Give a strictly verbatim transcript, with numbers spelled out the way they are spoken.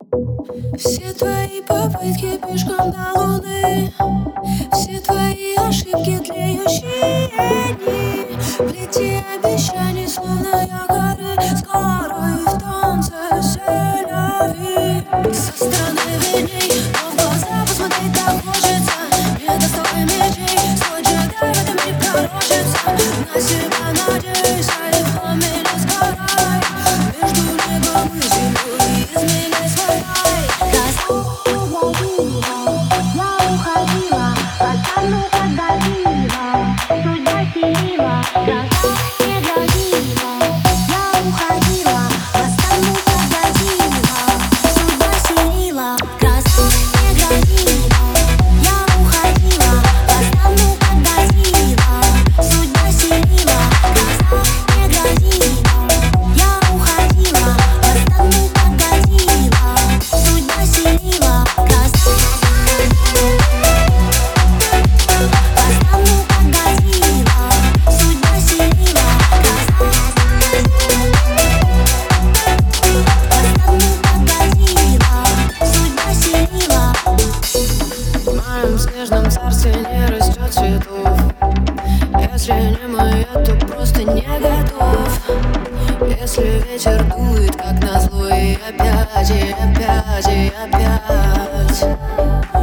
Все твои попытки пешком до луны, все твои ошибки, тлеющие дни, плети обещаний, словно якоры, с горой в танце селяви. Со стороны видней, но в глаза посмотреть так хочется. Не достой мечей, свой джедай в этом не пророчится. На себя надейся и в пламени сгорай. Между небом и землей изменяй свой рай. В снежном царстве не растет цветов. Если не моя, то просто не готов. Если ветер дует, как назло, и опять, и опять, и опять